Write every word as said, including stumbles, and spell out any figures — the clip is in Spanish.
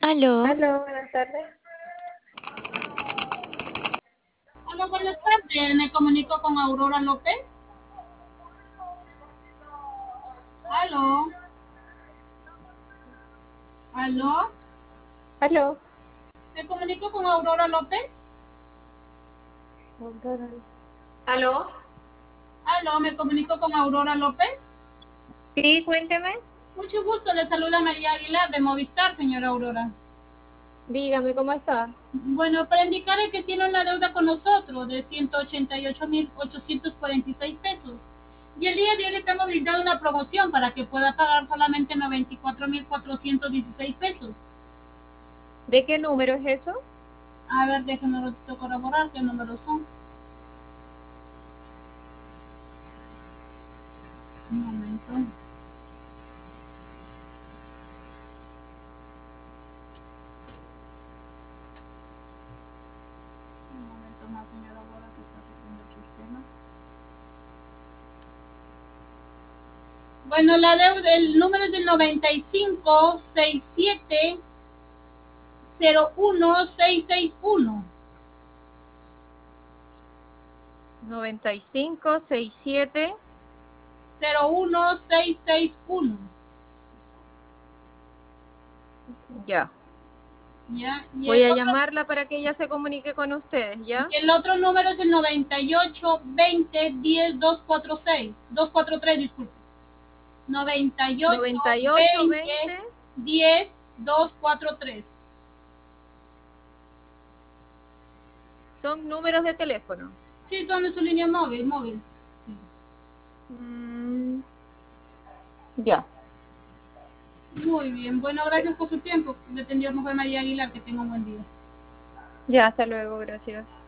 Aló, Aló, buenas tardes. Hola, buenas tardes. Me comunico con Aurora López. Aló, aló. Aló. Me comunico con Aurora López. Aló. Aló, me comunico con Aurora López. Sí, cuénteme. Mucho gusto. Le saluda María Aguilar de Movistar, señora Aurora. Dígame cómo está. Bueno, para indicarle que tiene una deuda con nosotros de ciento ochenta y ocho mil ochocientos cuarenta y seis pesos. Y el día de hoy le estamos brindando una promoción para que pueda pagar solamente noventa y cuatro mil cuatrocientos dieciséis pesos. ¿De qué número es eso? A ver, déjenme un ratito corroborar qué números son. Un momento. Un momento más, señora Aurora, que está subiendo el sistema. Bueno, la deuda, el número es del noventa y cinco sesenta y siete cero uno seis seis uno. noventa y cinco, sesenta y siete. cero uno seis seis uno. Ya. ¿Ya? Y Voy el a otro, llamarla para que ella se comunique con ustedes, ¿ya? y el otro número es el noventa y ocho veinte diez doscientos cuarenta y seis. doscientos cuarenta y tres, disculpe. noventa y ocho noventa y ocho, veinte veinte. diez doscientos cuarenta y tres. Son números de teléfono. Sí, son de su línea móvil, móvil. Sí. Mm, ya. Muy bien, bueno, gracias por su tiempo. Le atendió Mujer María Aguilar, que tenga un buen día. Ya, hasta luego, gracias.